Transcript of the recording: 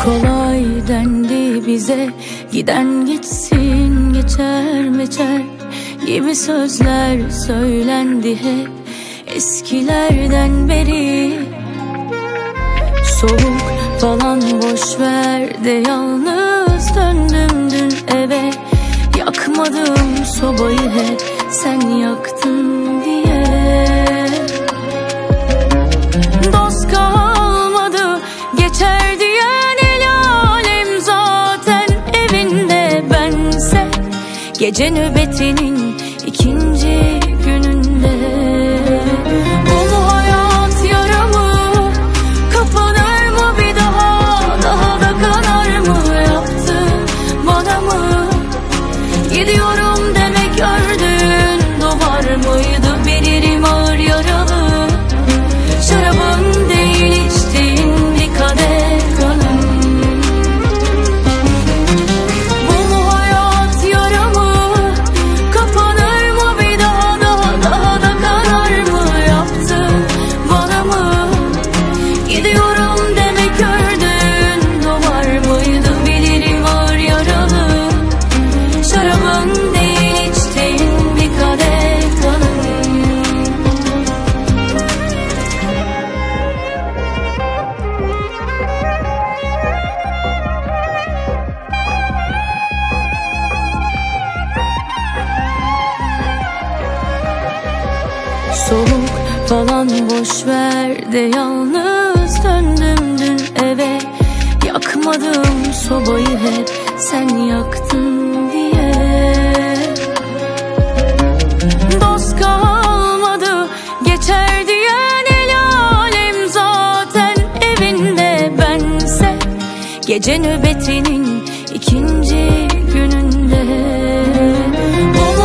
Kolay dendi bize, giden gitsin geçer meçer gibi sözler söylendi hep eskilerden beri. Soğuk falan boş ver de yalnız döndüm dün eve. Yakmadım sobayı hep sen yaktın diye. Dost kalmadı geçer diyen el alem zaten evinde bense. Gece nöbetinin ikinci gününde. Bu mu hayat yaramı kapanır mı bir daha? Daha da kanar mı yaptın bana mı? Gidiyorum demek gördün duvar mıydı? Bilirim ağır yaralı. Şarabın değil içtiğin bir kadeh kanım. Bu mu hayat yaramı kapanır mı bir daha? Daha da kanar mı yaptın bana mı? Gidiyorum demek gördün duvar mıydı? Bilirim ağır yaralı. Şarabın değil içtiğin bir kadeh kanım. Soğuk falan boş ver de yalnız döndüm dün eve. Yakmadım sobayı hep sen yaktın diye. Dost kalmadı geçer diyen el alem zaten evinde bense. Gece nöbetinin ikinci gününde. Bu